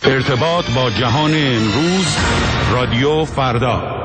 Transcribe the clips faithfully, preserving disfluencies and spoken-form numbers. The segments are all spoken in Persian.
ارتباط با جهان امروز، رادیو فردا.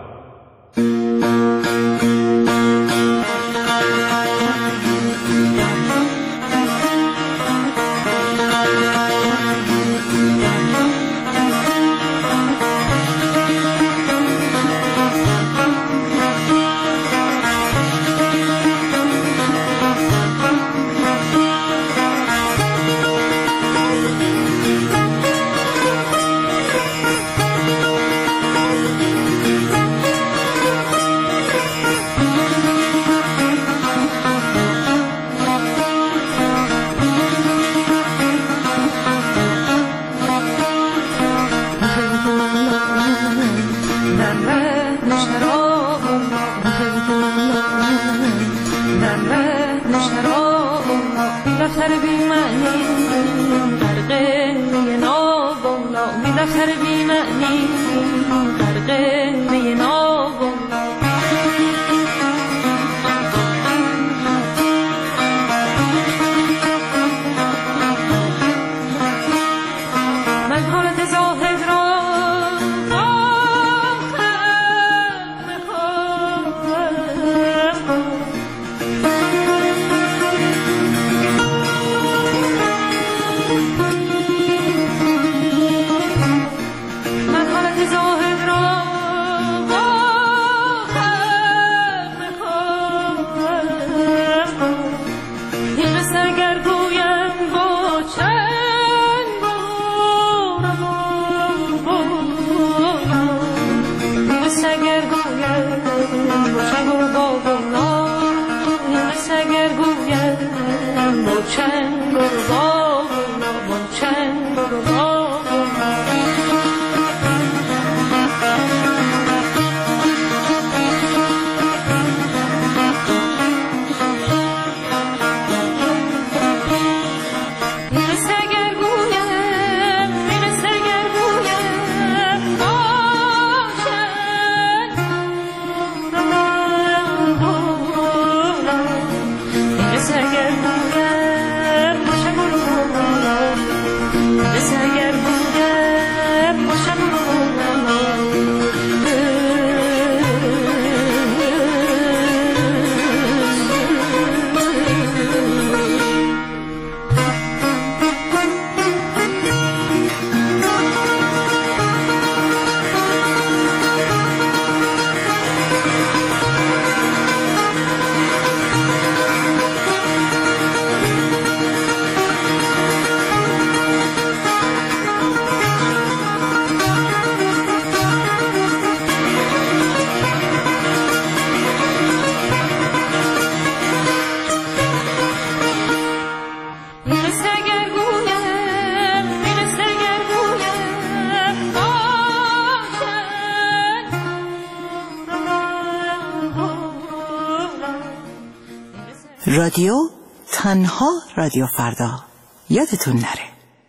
رادیو تنها رادیو فردا، یادتون نره.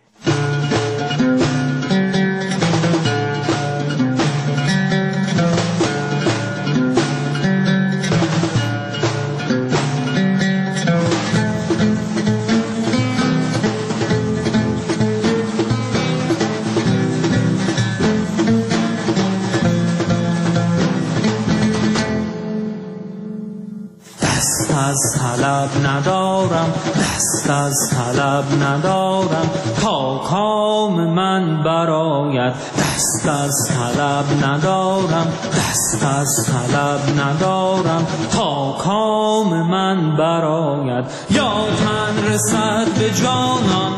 از طلب ندارم، دست از طلب ندارم، تا کام من برآید. دست از طلب ندارم، دست از طلب ندارم، تا کام من برآید. یا تن رسد به جانان،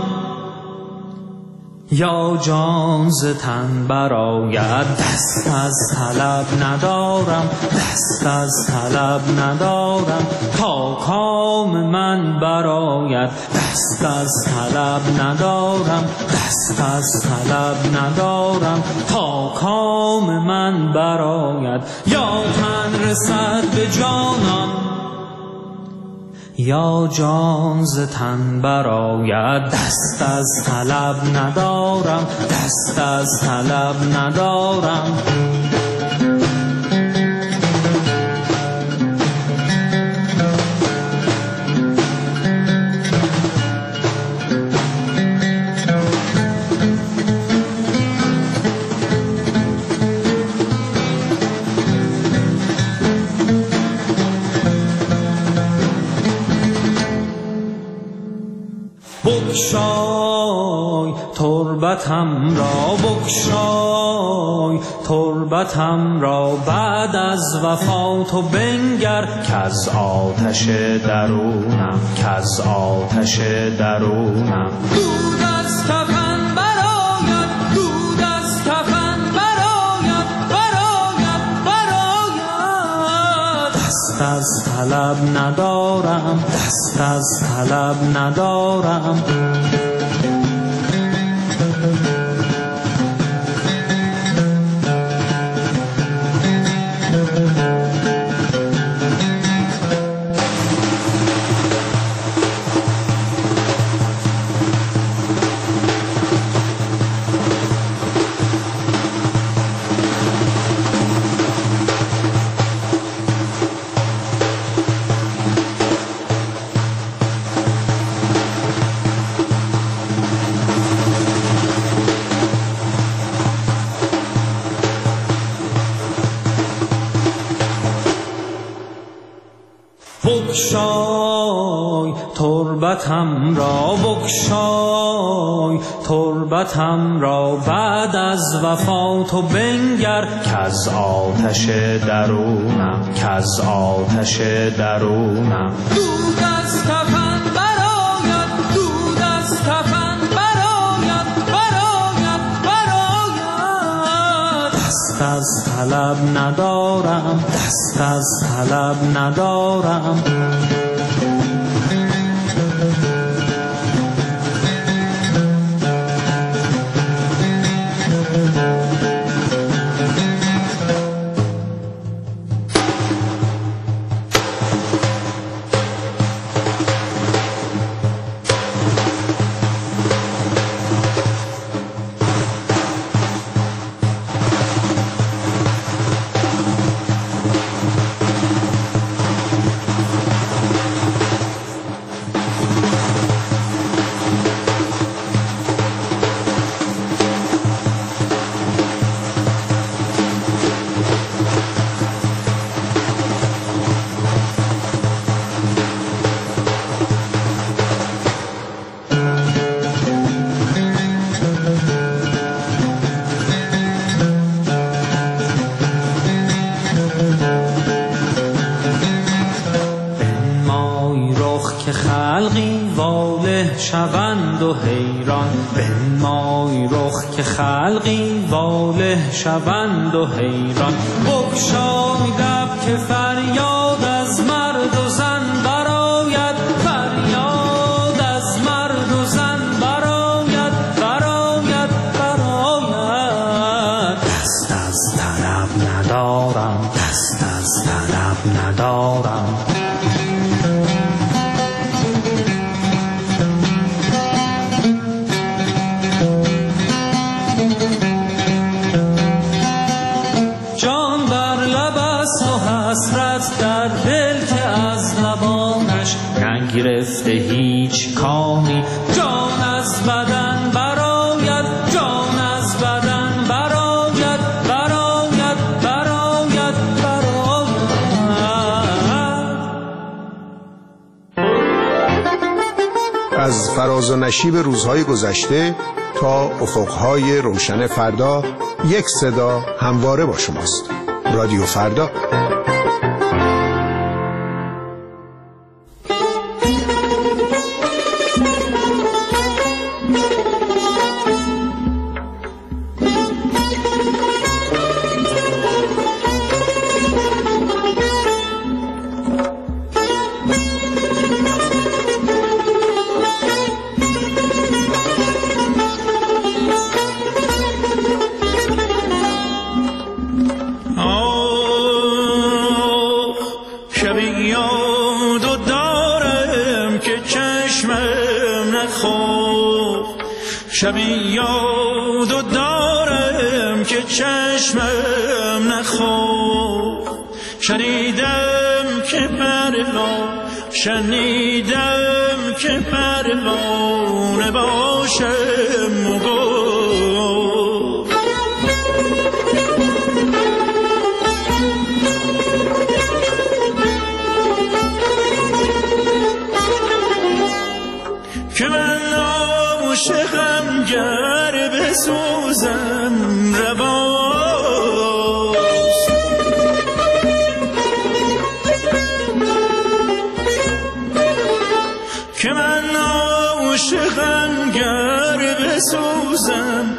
یا جان ز تن برآید. دست از طلب ندارم، دست از طلب ندارم، تا کام من برآید. دست از طلب ندارم، دست از طلب ندارم، تا کام من برآید. یا تن رسد به جانان، یا جان ز تن برآید. دست از طلب ندارم، دست از طلب ندارم. تربتم را بگشای، تربتم را بعد از وفا تو بنگر، کز آتش درونم، کز آتش درونم دود از کفن برآید، دود از کفن برآید، برآید، برآید. دست از طلب ندارم، دست از طلب ندارم. بگشای تربتم را، بگشای تربتم را بعد از وفا تو بنگر، کز آتش درونم، کز آتش درونم دود از کفن برآید، دود از کفن برآید، برآید، برآید. دست از طلب ندارم، دست از طلب ندارم. خلقی واله شوند و حیران، بنمای رخ که خلقی واله شوند و حیران. بگشای لب که فریاد از مرد و زن برآید، فریاد از مرد و زن برآید، برآید، برآید. دست از طلب ندارم، دست از طلب ندارم. در دل که از لبانش نگرفته هیچ کامی، جان از بدن برآید، جان از بدن برآید، برآید، برآید، برآید. از فراز و نشیب روزهای گذشته تا افقهای روشن فردا، یک صدا همواره با شماست. رادیو فردا. شبی یادو دارم که چشمم نخوب، شنیدم که پروانه، شنیدم که پروانه باشم و گفت که من عاشقم عاشقم گر بسوزم رواست که من عاشقم گر بسوزم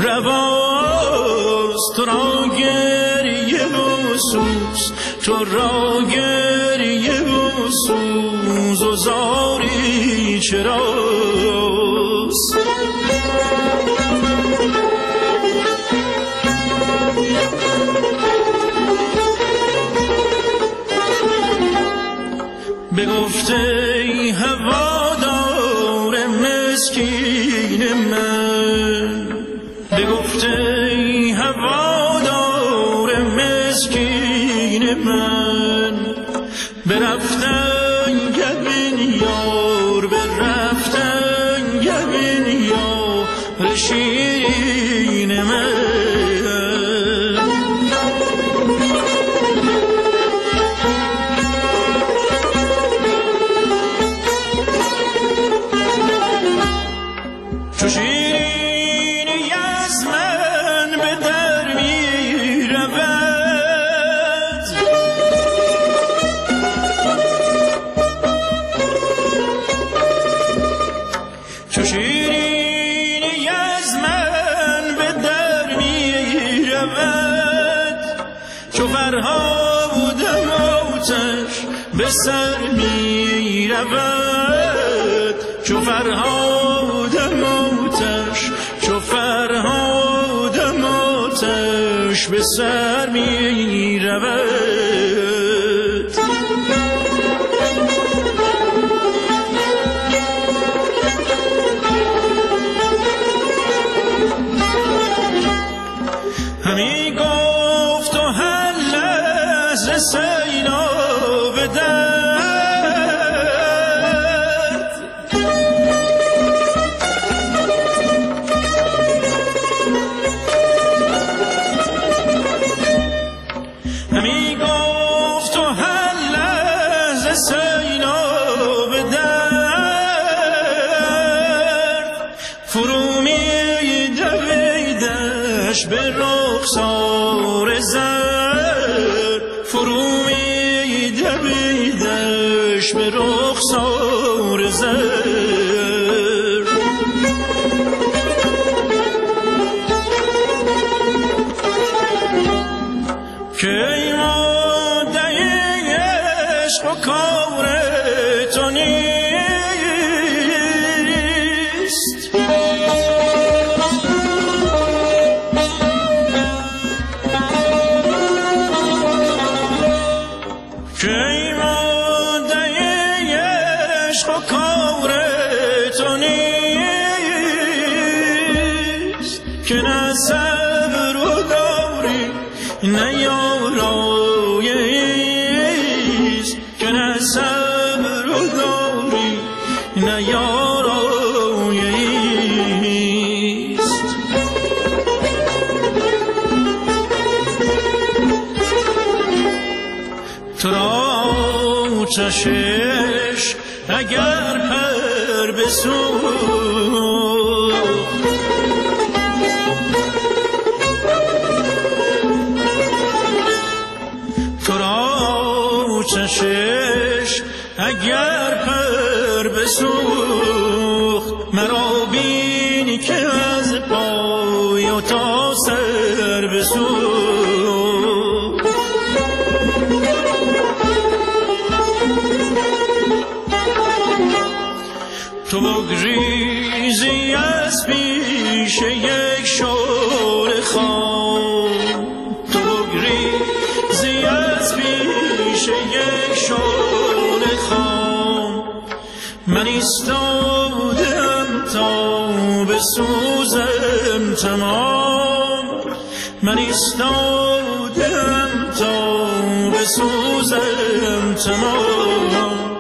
رواست تو را گریه و سوز تو را گریه و سوز و زاری چراست بگفته ای هوادار مسکین من بگفته ای هوادار مسکین من برفتن گبین یار برفتن گبین یار شیرین من چو شیرینی از من به در می رود چو شیرینی از من به در می رود چو فرهادم آتش به سر می رود چو فرهادم آتش چو فرهادم آتش به سر می رود همی گفت و هر لحظه سیلاب درد همی گفت و هر لحظه سیلاب درد فرو می دویدش به رخسار زرد فرو می دویدش به رخسار زرد که ای ماده عشق و کار تو نیست که ای ماده عشق و کار تو نیست که نه صبر و داری نه یاراییست که نه صبر و داری نه یاراییست تو را چشش اگر پر بسوخت تو را چشش اگر پر بسوخت مرا بینی که از پای و تا سر بسوخت تو بگریزی از پیش یک شور خام تو بگریزی از پیش یک شور خام من ایستادم تا بسوزم تمام من ایستادم تا بسوزم تمام